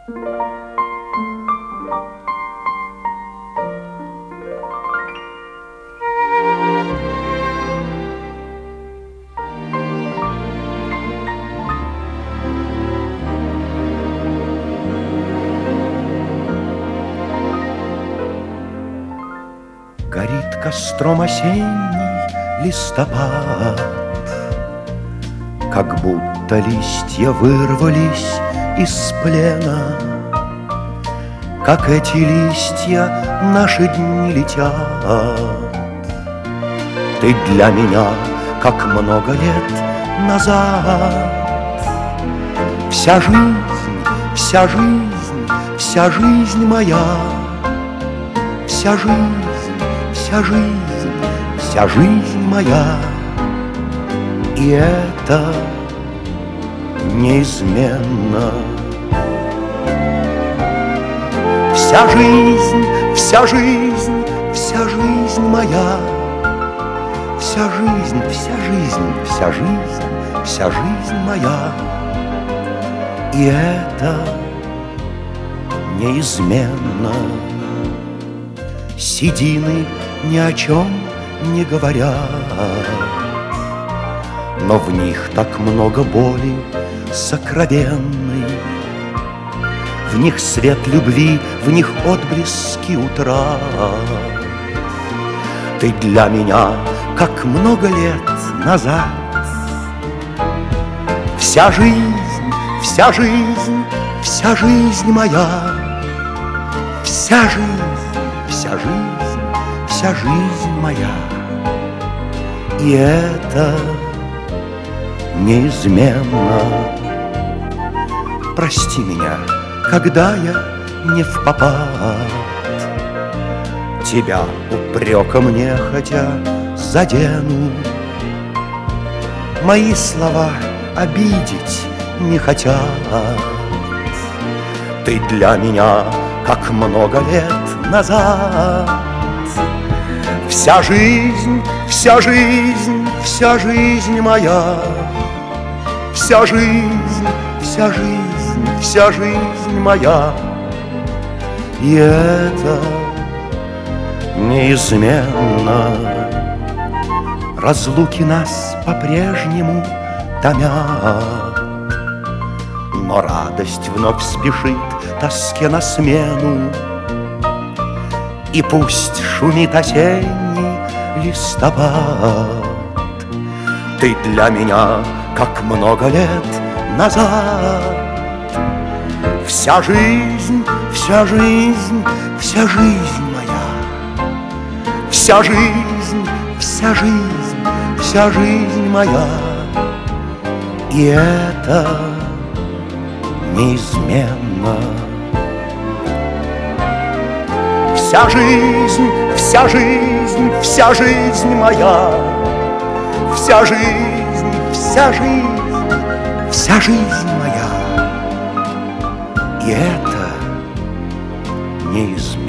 Горит костром осенний листопад, как будто листья вырвались из плена, как эти листья наши дни летят. Ты для меня, как много лет назад. Вся жизнь, вся жизнь, вся жизнь моя, вся жизнь, вся жизнь, вся жизнь моя, и это неизменно. Вся жизнь, вся жизнь, вся жизнь моя, вся жизнь, вся жизнь, вся жизнь, вся жизнь моя, и это неизменно. Седины ни о чем не говорят, но в них так много боли сокровенной. В них свет любви, в них отблески утра. Ты для меня, как много лет назад. Вся жизнь, вся жизнь, вся жизнь моя, вся жизнь, вся жизнь, вся жизнь моя, и это неизменно. Прости меня, когда я не впопад тебя упреком нехотя задену. Мои слова обидеть не хотят. Ты для меня, как много лет назад. Вся жизнь, вся жизнь, вся жизнь моя, вся жизнь, вся жизнь, вся жизнь моя, и это неизменно. Разлуки нас по-прежнему томят, но радость вновь спешит тоске на смену. И пусть шумит осенний листопад, ты для меня, как много лет назад. Вся жизнь, вся жизнь, вся жизнь моя, вся жизнь, вся жизнь, вся жизнь моя, и это неизменно. Вся жизнь, вся жизнь, вся жизнь моя, вся жизнь, вся жизнь, вся жизнь моя, и это неизменно.